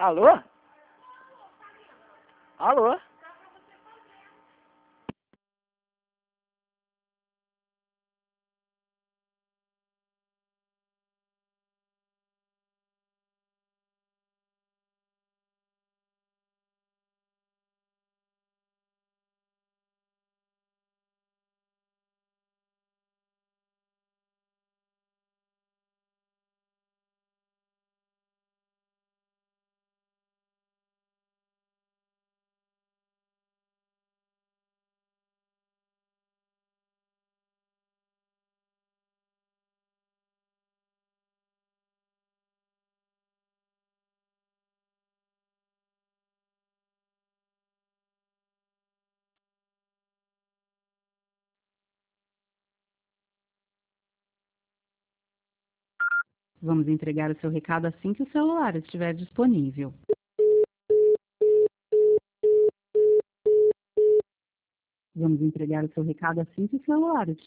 Alô? Alô? Vamos entregar o seu recado assim que o celular estiver disponível. Vamos entregar o seu recado assim que o celular estiver